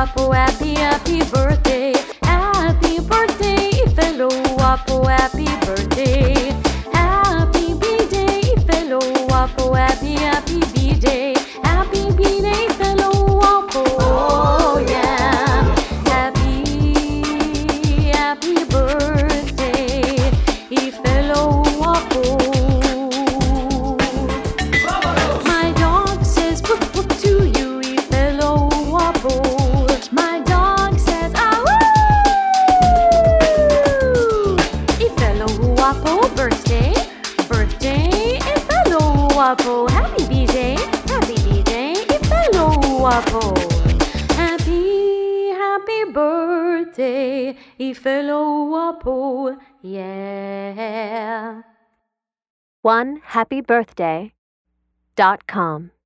Wapo, happy, happy birthday. Happy birthday, fellow Wapo, happy birthday. Happy B-Day, fellow Wapo, happy, happy B-Day. Happy B-Day, fellow Wapo. Oh yeah. Happy, happy birthday, fellow Wapo. My dog says woof woof to you, fellow Wapo. My dog says ah woo. Fellow Wapo, birthday, birthday, fellow Wapo. Happy B-Day, fellow Wapo. Happy, happy birthday, fellow Wapo. Yeah. OneHappyBirthday.com